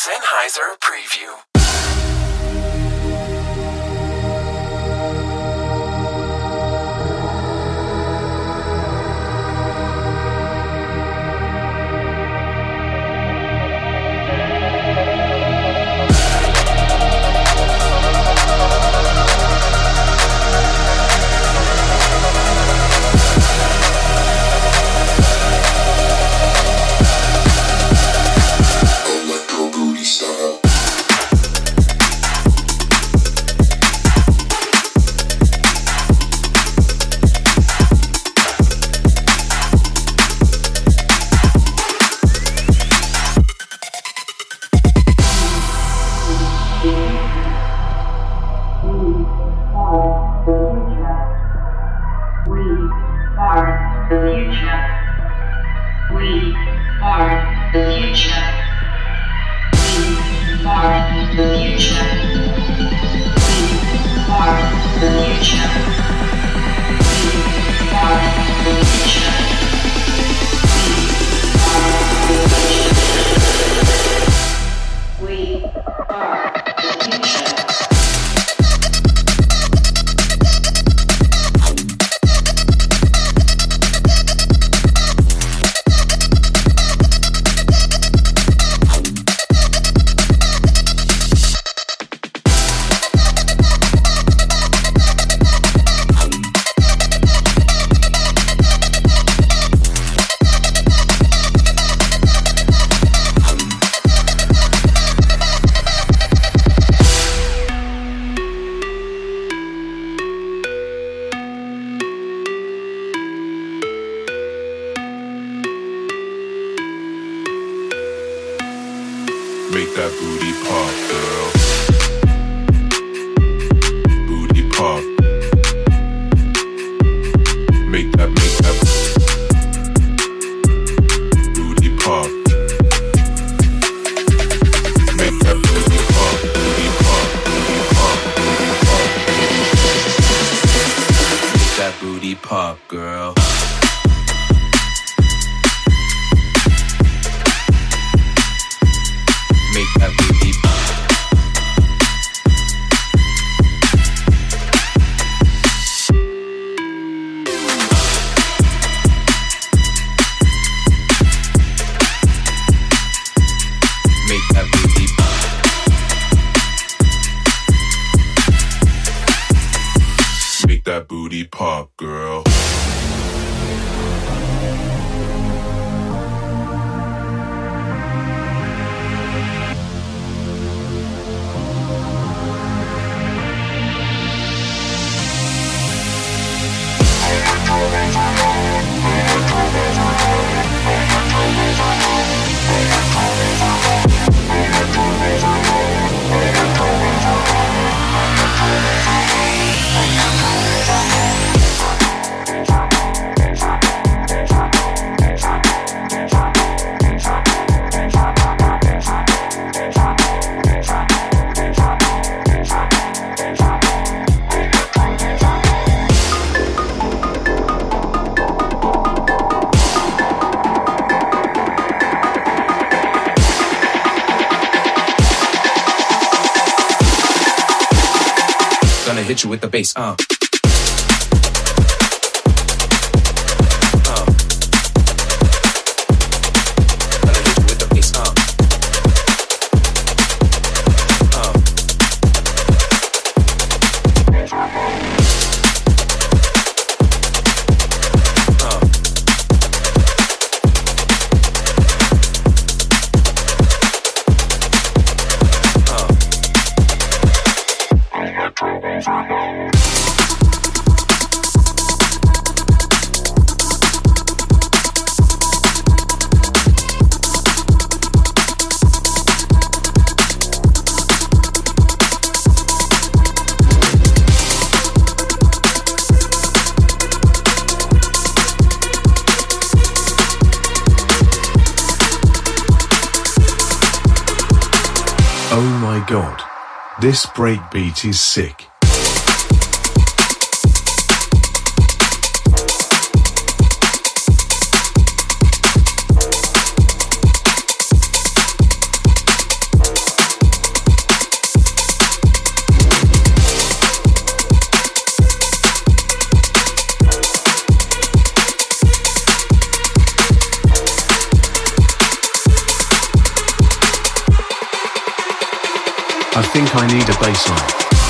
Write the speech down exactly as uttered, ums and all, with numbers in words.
Sennheiser Preview. Make that booty pop, girl. Booty pop. Make that, make that booty pop. Make that booty pop, booty pop, booty pop, booty pop. Make that booty pop, girl. Make that booty pop. Make that booty pop. Make that booty pop, girl. Gonna hit you with the bass, uh. uh. Gonna hit you with the bass, uh. uh. Oh my god. This breakbeat is sick. I think I need a bass line.